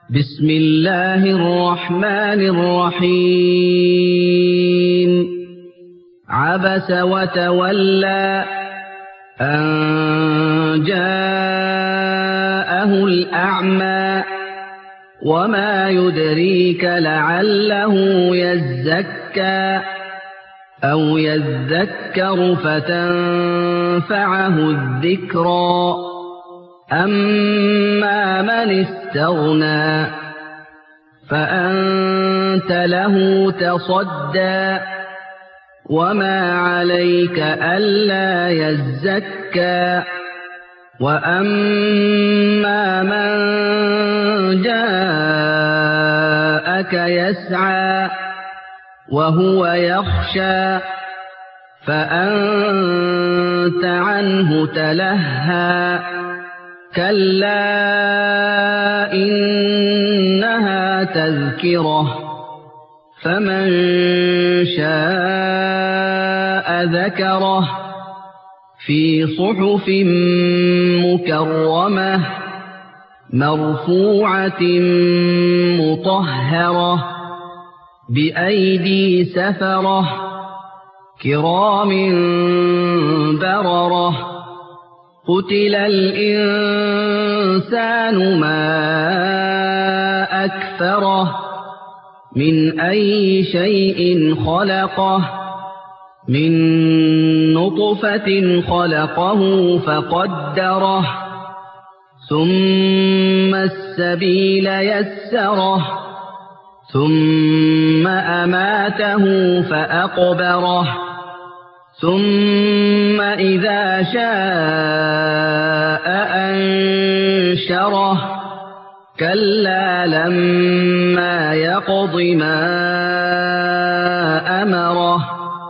بسم الله الرحمن الرحيم عبس وتولى أن جاءه الأعمى وما يدريك لعله يزكى أو يذكر فتنفعه الذكرى أما من استغنى فأنت له تصدى وما عليك ألا يزكى وأما من جاءك يسعى وهو يخشى فأنت عنه تلهى كلا إنها تذكرة فمن شاء ذكره في صحف مكرمة مرفوعة مطهرة بأيدي سفرة كرام بررة قتل الإنسان ما أكفره من أي شيء خلقه من نطفة خلقه فقدره ثم السبيل يسره ثم أماته فأقبره ثم إذا شاء أنشره كلا لما يقض ما أمره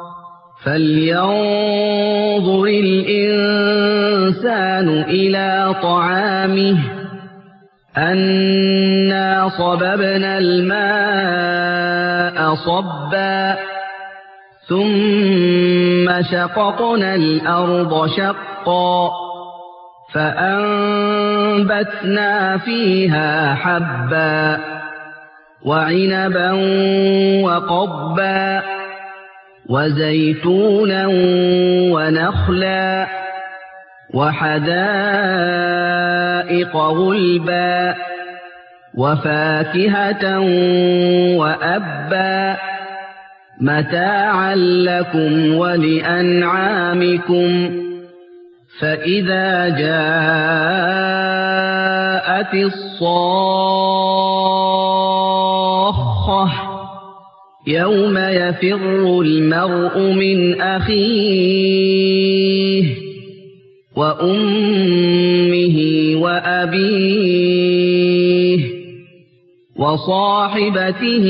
فلينظر الإنسان إلى طعامه أنا صببنا الماء صبا ثم شققنا الأرض شقا فأنبتنا فيها حبا وعنبا وقضبا وزيتونا ونخلا وحدائق غلبا وفاكهة وأبا متاعا لكم ولأنعامكم فإذا جاءت الصاخة يوم يفر المرء من أخيه وأمه وأبيه وصاحبته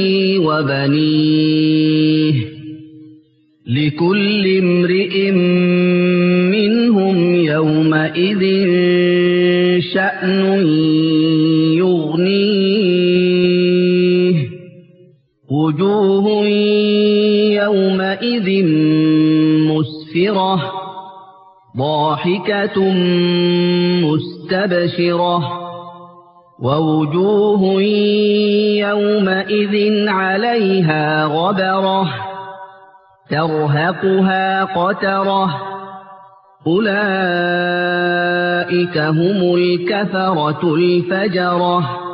وبنيه لكل امرئ منهم يومئذ شأن يغنيه وجوه يومئذ مسفرة ضاحكة مستبشرة ووجوه يومئذ عليها غبرة ترهقها قترة أولئك هم الكفرة الفجرة